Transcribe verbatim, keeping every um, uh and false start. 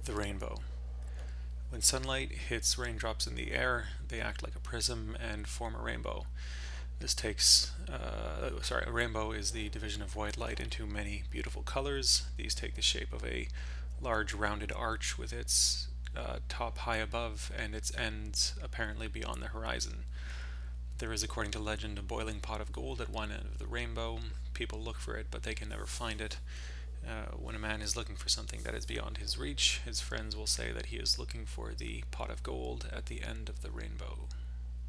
The rainbow. When sunlight hits raindrops in the air, they act like a prism and form a rainbow. This takes, uh, sorry, a rainbow is the division of white light into many beautiful colors. These take the shape of a large rounded arch with its uh, top high above and its ends apparently beyond the horizon. There is, according to legend, a boiling pot of gold at one end of the rainbow. People look for it, but they can never find it. Uh, when a man is looking for something that is beyond his reach, his friends will say that he is looking for the pot of gold at the end of the rainbow.